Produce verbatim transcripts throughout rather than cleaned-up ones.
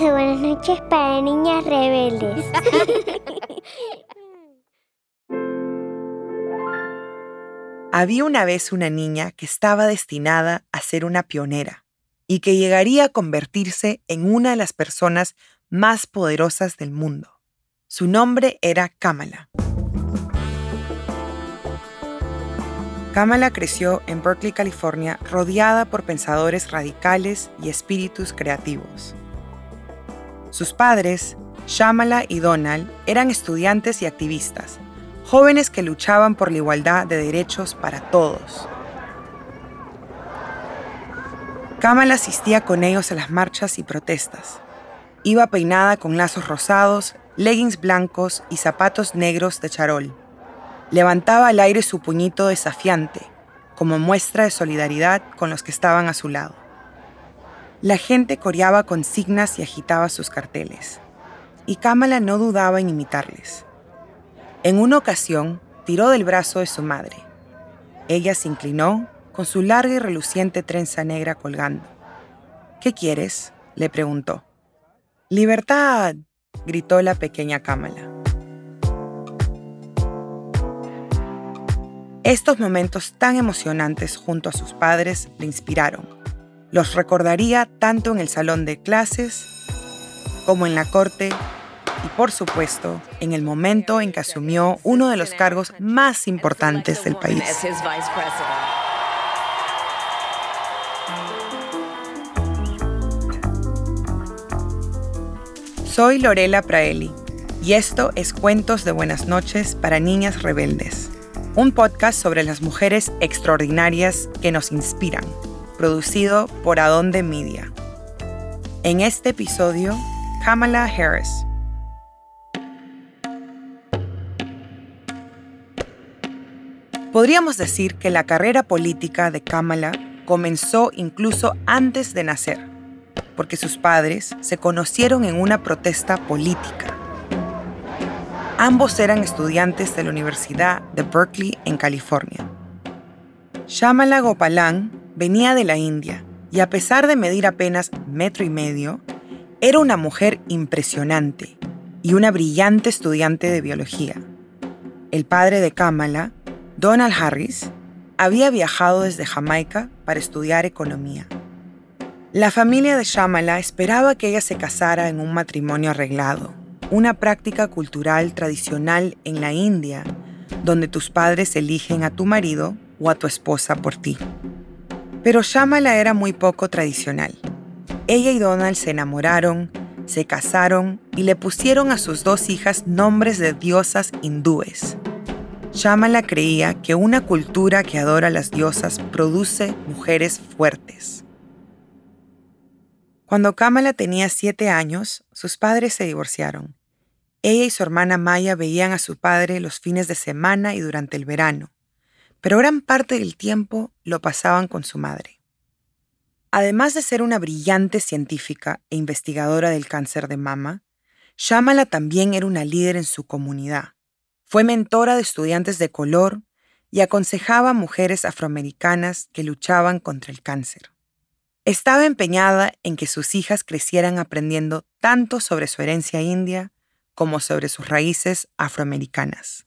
de buenas noches para niñas rebeldes. Había una vez una niña que estaba destinada a ser una pionera y que llegaría a convertirse en una de las personas más poderosas del mundo. Su nombre era Kamala. Kamala creció en Berkeley, California, rodeada por pensadores radicales y espíritus creativos. Sus padres, Shamala y Donald, eran estudiantes y activistas, jóvenes que luchaban por la igualdad de derechos para todos. Kamala asistía con ellos a las marchas y protestas. Iba peinada con lazos rosados, leggings blancos y zapatos negros de charol. Levantaba al aire su puñito desafiante, como muestra de solidaridad con los que estaban a su lado. La gente coreaba consignas y agitaba sus carteles, y Kamala no dudaba en imitarles. En una ocasión, tiró del brazo de su madre. Ella se inclinó, con su larga y reluciente trenza negra colgando. «¿Qué quieres?», le preguntó. «¡Libertad!», gritó la pequeña Kamala. Estos momentos tan emocionantes junto a sus padres le inspiraron. Los recordaría tanto en el salón de clases como en la corte y, por supuesto, en el momento en que asumió uno de los cargos más importantes del país. Soy Lorela Praeli y esto es Cuentos de Buenas Noches para Niñas Rebeldes, un podcast sobre las mujeres extraordinarias que nos inspiran, producido por Adonde Media. En este episodio, Kamala Harris. Podríamos decir que la carrera política de Kamala comenzó incluso antes de nacer, porque sus padres se conocieron en una protesta política. Ambos eran estudiantes de la Universidad de Berkeley en California. Shamala Gopalan venía de la India y, a pesar de medir apenas metro y medio, era una mujer impresionante y una brillante estudiante de biología. El padre de Kamala, Donald Harris, había viajado desde Jamaica para estudiar economía. La familia de Shamala esperaba que ella se casara en un matrimonio arreglado, una práctica cultural tradicional en la India, donde tus padres eligen a tu marido o a tu esposa por ti. Pero Shamala era muy poco tradicional. Ella y Donald se enamoraron, se casaron y le pusieron a sus dos hijas nombres de diosas hindúes. Shamala creía que una cultura que adora a las diosas produce mujeres fuertes. Cuando Kamala tenía siete años, sus padres se divorciaron. Ella y su hermana Maya veían a su padre los fines de semana y durante el verano, pero gran parte del tiempo lo pasaban con su madre. Además de ser una brillante científica e investigadora del cáncer de mama, Shamala también era una líder en su comunidad. Fue mentora de estudiantes de color y aconsejaba a mujeres afroamericanas que luchaban contra el cáncer. Estaba empeñada en que sus hijas crecieran aprendiendo tanto sobre su herencia india como sobre sus raíces afroamericanas.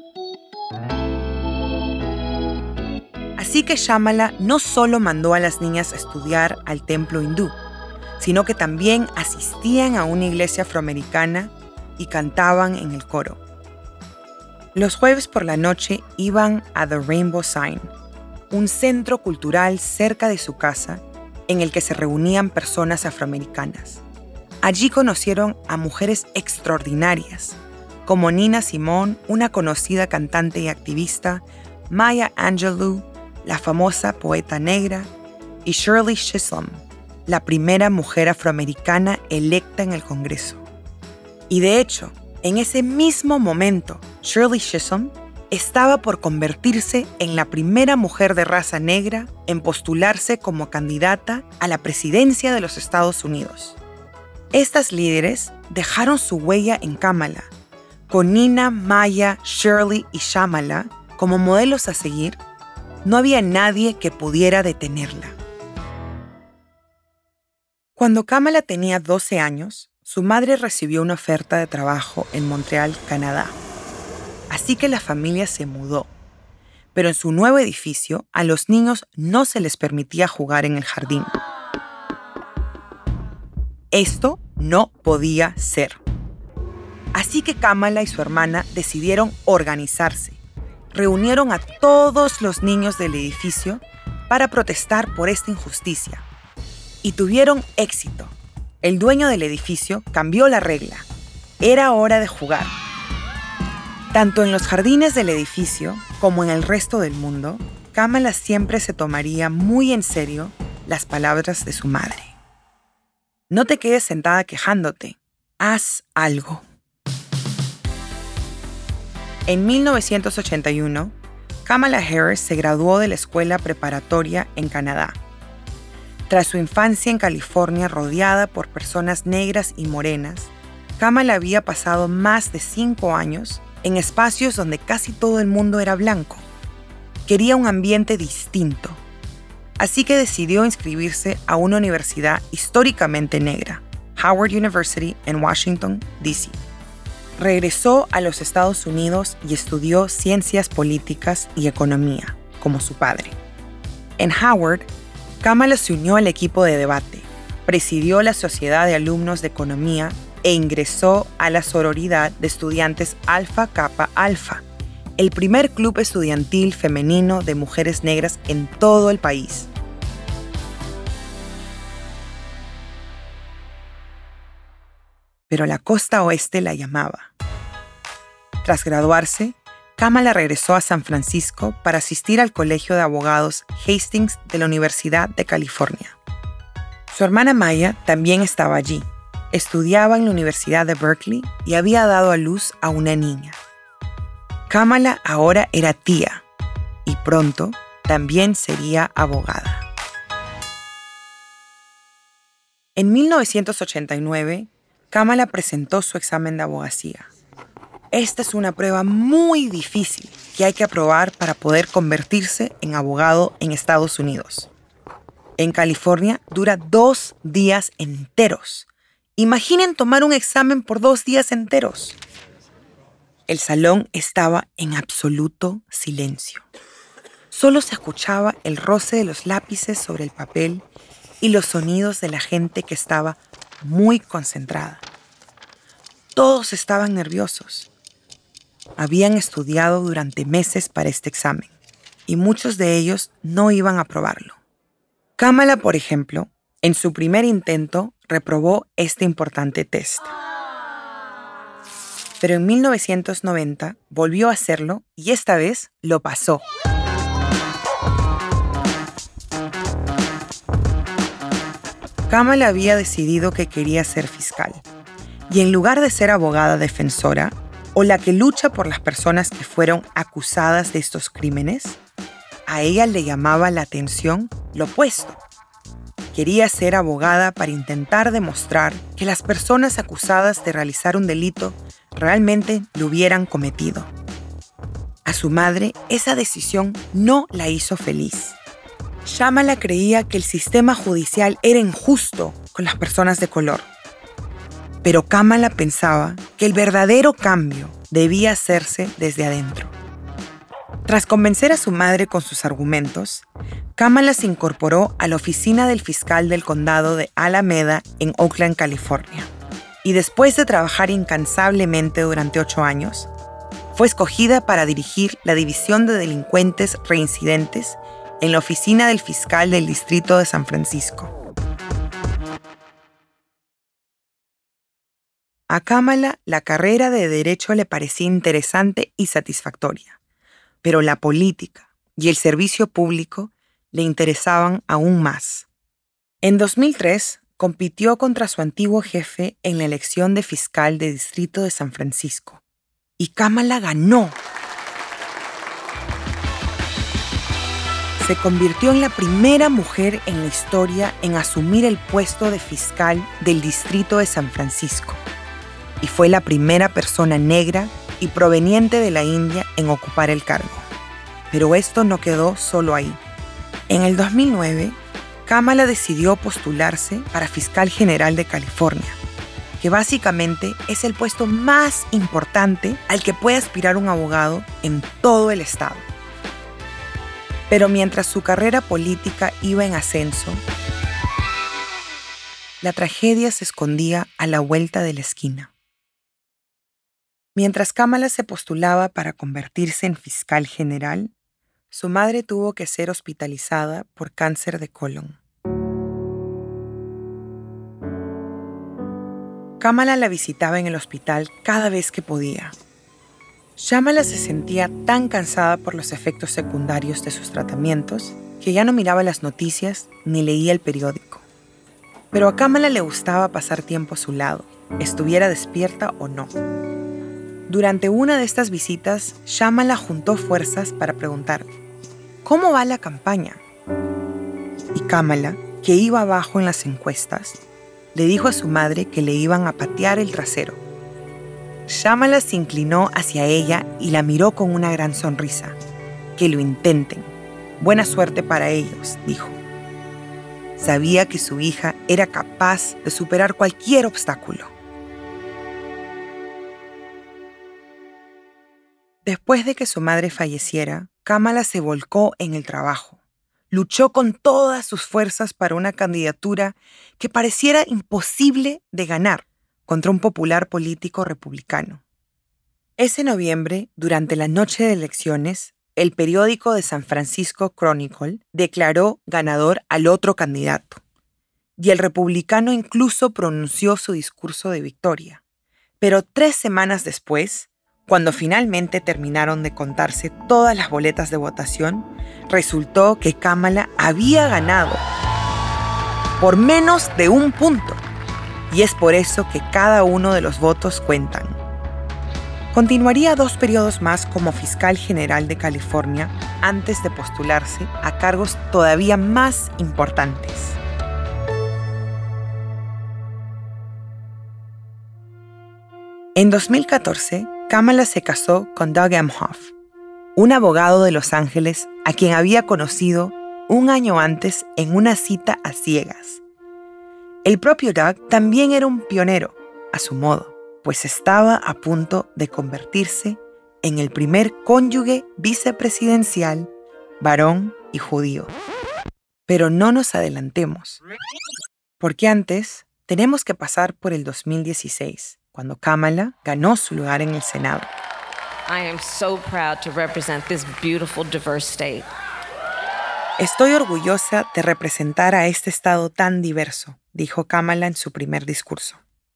Así que Shamala no solo mandó a las niñas a estudiar al templo hindú, sino que también asistían a una iglesia afroamericana y cantaban en el coro. Los jueves por la noche iban a The Rainbow Sign, un centro cultural cerca de su casa en el que se reunían personas afroamericanas. Allí conocieron a mujeres extraordinarias, como Nina Simone, una conocida cantante y activista, Maya Angelou, la famosa poeta negra, y Shirley Chisholm, la primera mujer afroamericana electa en el Congreso. Y de hecho, en ese mismo momento, Shirley Chisholm estaba por convertirse en la primera mujer de raza negra en postularse como candidata a la presidencia de los Estados Unidos. Estas líderes dejaron su huella en Kamala, con Nina, Maya, Shirley y Shamala como modelos a seguir. No había nadie que pudiera detenerla. Cuando Kamala tenía doce años, su madre recibió una oferta de trabajo en Montreal, Canadá. Así que la familia se mudó. Pero en su nuevo edificio, a los niños no se les permitía jugar en el jardín. Esto no podía ser. Así que Kamala y su hermana decidieron organizarse. Reunieron a todos los niños del edificio para protestar por esta injusticia. Y tuvieron éxito. El dueño del edificio cambió la regla. Era hora de jugar. Tanto en los jardines del edificio como en el resto del mundo, Kamala siempre se tomaría muy en serio las palabras de su madre. No te quedes sentada quejándote. Haz algo. En mil novecientos ochenta y uno, Kamala Harris se graduó de la escuela preparatoria en Canadá. Tras su infancia en California rodeada por personas negras y morenas, Kamala había pasado más de cinco años en espacios donde casi todo el mundo era blanco. Quería un ambiente distinto. Así que decidió inscribirse a una universidad históricamente negra, Howard University en Washington, D C Regresó a los Estados Unidos y estudió ciencias políticas y economía, como su padre. En Howard, Kamala se unió al equipo de debate, presidió la Sociedad de Alumnos de Economía e ingresó a la sororidad de estudiantes Alpha Kappa Alpha, el primer club estudiantil femenino de mujeres negras en todo el país. Pero la costa oeste la llamaba. Tras graduarse, Kamala regresó a San Francisco para asistir al Colegio de Abogados Hastings de la Universidad de California. Su hermana Maya también estaba allí. Estudiaba en la Universidad de Berkeley y había dado a luz a una niña. Kamala ahora era tía y pronto también sería abogada. En mil novecientos ochenta y nueve, Kamala presentó su examen de abogacía. Esta es una prueba muy difícil que hay que aprobar para poder convertirse en abogado en Estados Unidos. En California dura dos días enteros. Imaginen tomar un examen por dos días enteros. El salón estaba en absoluto silencio. Solo se escuchaba el roce de los lápices sobre el papel y los sonidos de la gente que estaba muy concentrada. Todos estaban nerviosos. Habían estudiado durante meses para este examen y muchos de ellos no iban a aprobarlo. Kamala, por ejemplo, en su primer intento reprobó este importante test. Pero en mil novecientos noventa volvió a hacerlo y esta vez lo pasó. Kamala había decidido que quería ser fiscal. Y en lugar de ser abogada defensora, o la que lucha por las personas que fueron acusadas de estos crímenes, a ella le llamaba la atención lo opuesto. Quería ser abogada para intentar demostrar que las personas acusadas de realizar un delito realmente lo hubieran cometido. A su madre, esa decisión no la hizo feliz. Kamala creía que el sistema judicial era injusto con las personas de color. Pero Kamala pensaba que el verdadero cambio debía hacerse desde adentro. Tras convencer a su madre con sus argumentos, Kamala se incorporó a la oficina del fiscal del condado de Alameda en Oakland, California. Y después de trabajar incansablemente durante ocho años, fue escogida para dirigir la División de Delincuentes Reincidentes en la oficina del fiscal del Distrito de San Francisco. A Kamala, la carrera de Derecho le parecía interesante y satisfactoria, pero la política y el servicio público le interesaban aún más. En dos mil tres, compitió contra su antiguo jefe en la elección de fiscal de Distrito de San Francisco, y Kamala ganó. Se convirtió en la primera mujer en la historia en asumir el puesto de fiscal del Distrito de San Francisco. Y fue la primera persona negra y proveniente de la India en ocupar el cargo. Pero esto no quedó solo ahí. En el dos mil nueve, Kamala decidió postularse para fiscal general de California, que básicamente es el puesto más importante al que puede aspirar un abogado en todo el estado. Pero mientras su carrera política iba en ascenso, la tragedia se escondía a la vuelta de la esquina. Mientras Kamala se postulaba para convertirse en fiscal general, su madre tuvo que ser hospitalizada por cáncer de colon. Kamala la visitaba en el hospital cada vez que podía. Shyamala se sentía tan cansada por los efectos secundarios de sus tratamientos que ya no miraba las noticias ni leía el periódico. Pero a Kamala le gustaba pasar tiempo a su lado, estuviera despierta o no. Durante una de estas visitas, Shyamala juntó fuerzas para preguntar: ¿cómo va la campaña? Y Kamala, que iba abajo en las encuestas, le dijo a su madre que le iban a patear el trasero. Shyamala se inclinó hacia ella y la miró con una gran sonrisa. «Que lo intenten. Buena suerte para ellos», dijo. Sabía que su hija era capaz de superar cualquier obstáculo. Después de que su madre falleciera, Kamala se volcó en el trabajo. Luchó con todas sus fuerzas para una candidatura que pareciera imposible de ganar contra un popular político republicano. Ese noviembre, durante la noche de elecciones, el periódico de San Francisco Chronicle declaró ganador al otro candidato, y el republicano incluso pronunció su discurso de victoria. Pero tres semanas después, cuando finalmente terminaron de contarse todas las boletas de votación, resultó que Kamala había ganado por menos de un punto. Y es por eso que cada uno de los votos cuentan. Continuaría dos periodos más como fiscal general de California antes de postularse a cargos todavía más importantes. En dos mil catorce, Kamala se casó con Doug Emhoff, un abogado de Los Ángeles a quien había conocido un año antes en una cita a ciegas. El propio Doug también era un pionero, a su modo, pues estaba a punto de convertirse en el primer cónyuge vicepresidencial, varón y judío. Pero no nos adelantemos, porque antes tenemos que pasar por el dos mil dieciséis, cuando Kamala ganó su lugar en el Senado. I am so proud to represent this beautiful, diverse state. Estoy orgullosa de representar a este estado tan diverso, dijo Kamala en su primer discurso.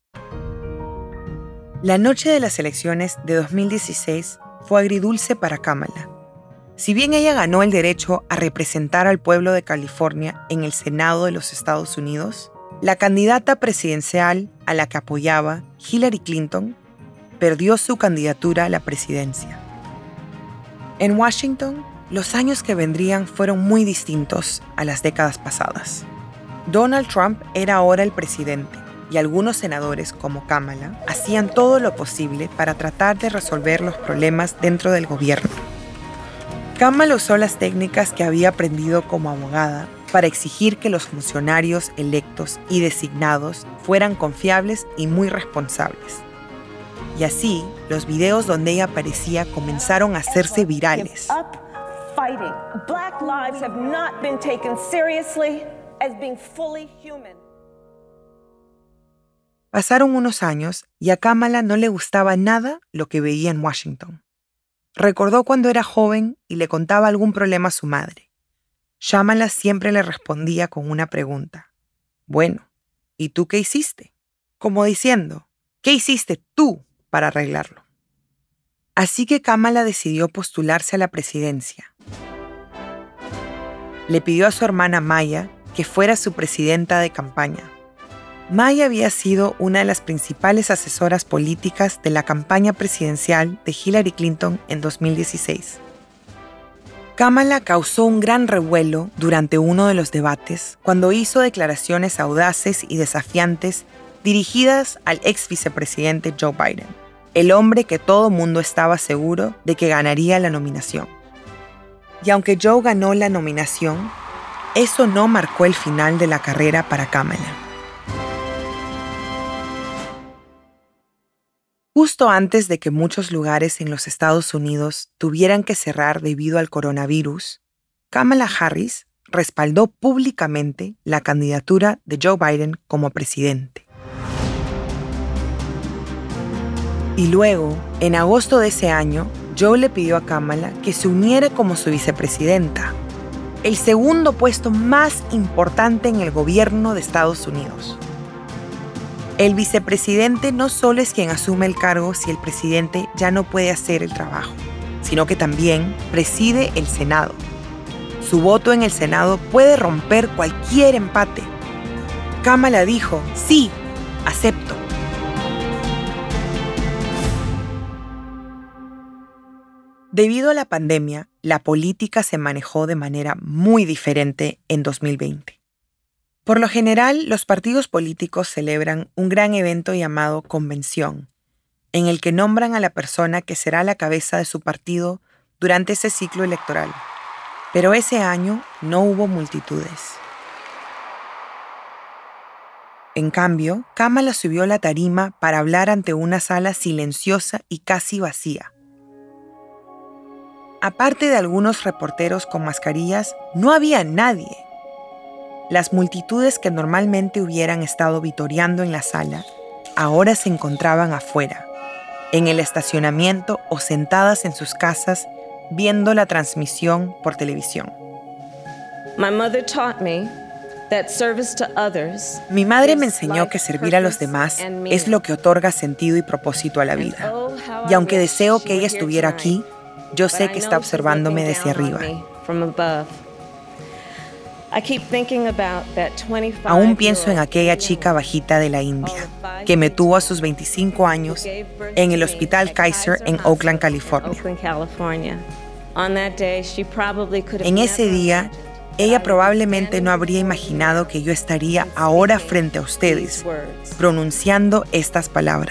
La noche de las elecciones de dos mil dieciséis fue agridulce para Kamala. Si bien ella ganó el derecho a representar al pueblo de California en el Senado de los Estados Unidos, la candidata presidencial a la que apoyaba, Hillary Clinton, perdió su candidatura a la presidencia. En Washington, los años que vendrían fueron muy distintos a las décadas pasadas. Donald Trump era ahora el presidente y algunos senadores como Kamala hacían todo lo posible para tratar de resolver los problemas dentro del gobierno. Kamala usó las técnicas que había aprendido como abogada para exigir que los funcionarios electos y designados fueran confiables y muy responsables. Y así, los videos donde ella aparecía comenzaron a hacerse virales. Black lives have not been taken seriously as being fully human. Pasaron unos años y a Kamala no le gustaba nada lo que veía en Washington. Recordó cuando era joven y le contaba algún problema a su madre. Shyamala siempre le respondía con una pregunta. Bueno, ¿y tú qué hiciste? Como diciendo, ¿qué hiciste tú para arreglarlo? Así que Kamala decidió postularse a la presidencia. Le pidió a su hermana Maya que fuera su presidenta de campaña. Maya había sido una de las principales asesoras políticas de la campaña presidencial de Hillary Clinton en dos mil dieciséis. Kamala causó un gran revuelo durante uno de los debates cuando hizo declaraciones audaces y desafiantes dirigidas al ex vicepresidente Joe Biden, el hombre que todo mundo estaba seguro de que ganaría la nominación. Y aunque Joe ganó la nominación, eso no marcó el final de la carrera para Kamala. Justo antes de que muchos lugares en los Estados Unidos tuvieran que cerrar debido al coronavirus, Kamala Harris respaldó públicamente la candidatura de Joe Biden como presidente. Y luego, en agosto de ese año, Joe le pidió a Kamala que se uniera como su vicepresidenta, el segundo puesto más importante en el gobierno de Estados Unidos. El vicepresidente no solo es quien asume el cargo si el presidente ya no puede hacer el trabajo, sino que también preside el Senado. Su voto en el Senado puede romper cualquier empate. Kamala dijo, sí, acepto. Debido a la pandemia, la política se manejó de manera muy diferente en dos mil veinte. Por lo general, los partidos políticos celebran un gran evento llamado convención, en el que nombran a la persona que será la cabeza de su partido durante ese ciclo electoral. Pero ese año no hubo multitudes. En cambio, Kamala subió a la tarima para hablar ante una sala silenciosa y casi vacía. Aparte de algunos reporteros con mascarillas, no había nadie. Las multitudes que normalmente hubieran estado vitoreando en la sala, ahora se encontraban afuera, en el estacionamiento o sentadas en sus casas viendo la transmisión por televisión. My mother taught me that service to others. Mi madre me enseñó que servir a los demás es lo que otorga sentido y propósito a la vida. Y aunque deseo que ella estuviera aquí, yo sé que está observándome desde arriba. Aún pienso en aquella chica bajita de la India que me tuvo a sus veinticinco años en el Hospital Kaiser en Oakland, California. En ese día, ella probablemente no habría imaginado que yo estaría ahora frente a ustedes, pronunciando estas palabras.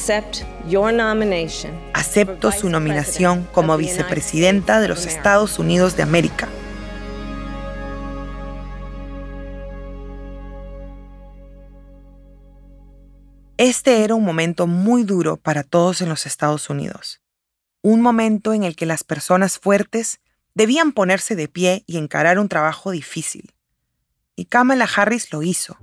Acepto su nominación como vicepresidenta de los Estados Unidos de América. Este era un momento muy duro para todos en los Estados Unidos. Un momento en el que las personas fuertes debían ponerse de pie y encarar un trabajo difícil. Y Kamala Harris lo hizo.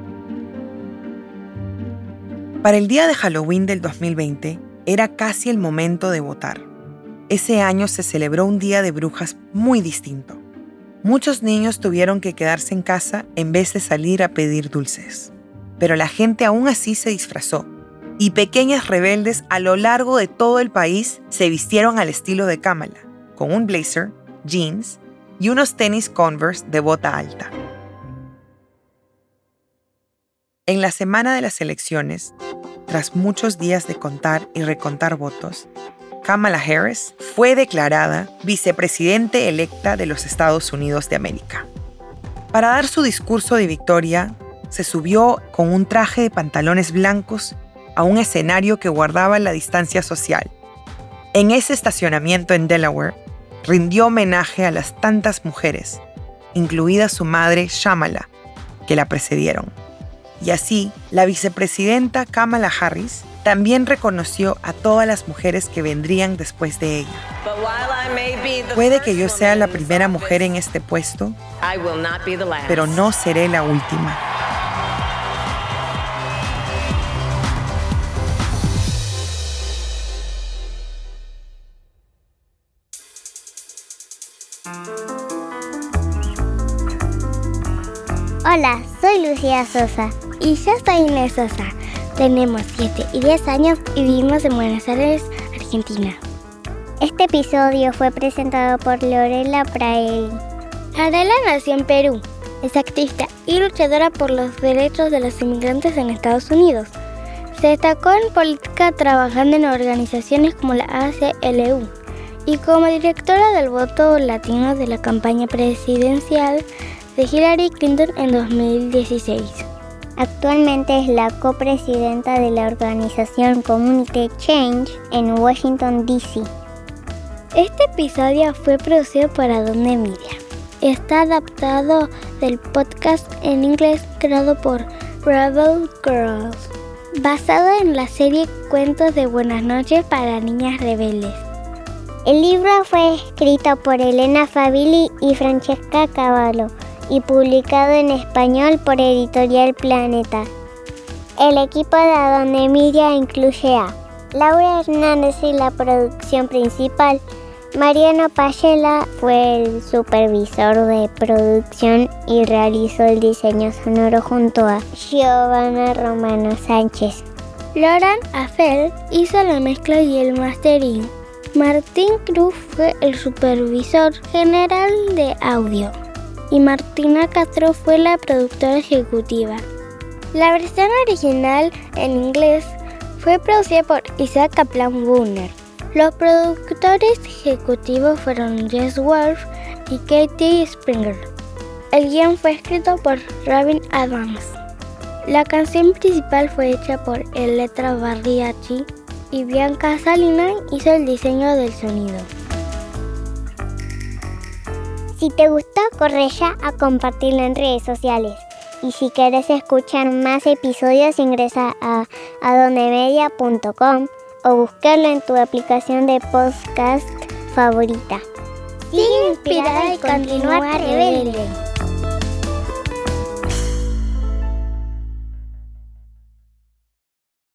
Para el día de Halloween del dos mil veinte, era casi el momento de votar. Ese año se celebró un día de brujas muy distinto. Muchos niños tuvieron que quedarse en casa en vez de salir a pedir dulces. Pero la gente aún así se disfrazó, y pequeñas rebeldes a lo largo de todo el país se vistieron al estilo de Kamala, con un blazer, jeans y unos tenis Converse de bota alta. En la semana de las elecciones, tras muchos días de contar y recontar votos, Kamala Harris fue declarada vicepresidente electa de los Estados Unidos de América. Para dar su discurso de victoria, se subió con un traje de pantalones blancos a un escenario que guardaba la distancia social. En ese estacionamiento en Delaware, rindió homenaje a las tantas mujeres, incluida su madre Shamala, que la precedieron. Y así, la vicepresidenta Kamala Harris también reconoció a todas las mujeres que vendrían después de ella. Puede que yo sea la primera mujer en este puesto, pero no seré la última. Hola, soy Lucía Sosa. Y yo soy Inés Sosa. Tenemos siete y diez años y vivimos en Buenos Aires, Argentina. Este episodio fue presentado por Lorela Praeri. Lorela nació en Perú. Es activista y luchadora por los derechos de los inmigrantes en Estados Unidos. Se destacó en política trabajando en organizaciones como la A C L U y como directora del voto latino de la campaña presidencial de Hillary Clinton en dos mil dieciséis. Actualmente es la copresidenta de la organización Community Change en Washington, D C Este episodio fue producido por Adonde Media. está adaptado del podcast en inglés creado por Rebel Girls, basado en la serie Cuentos de Buenas noches para niñas rebeldes. El libro fue escrito por Elena Favilli y Francesca Cavallo y publicado en español por Editorial Planeta. El equipo de Adonde Media incluye a Laura Hernández en la producción principal. Mariano Payela fue el supervisor de producción y realizó el diseño sonoro junto a Giovanna Romano Sánchez. Loran Afel hizo la mezcla y el mastering. Martín Cruz fue el supervisor general de audio y Martina Castro fue la productora ejecutiva. La versión original en inglés fue producida por Isaac Kaplan-Brunner. Los productores ejecutivos fueron Jess Wolf y Katie Springer. El guion fue escrito por Robin Adams. La canción principal fue hecha por Elettra Barriachi y Bianca Salina hizo el diseño del sonido. Si te gustó, corre ya a compartirlo en redes sociales. Y si quieres escuchar más episodios, ingresa a adondemedia punto com o búscalo en tu aplicación de podcast favorita. Sigue inspirada y continúa rebelde.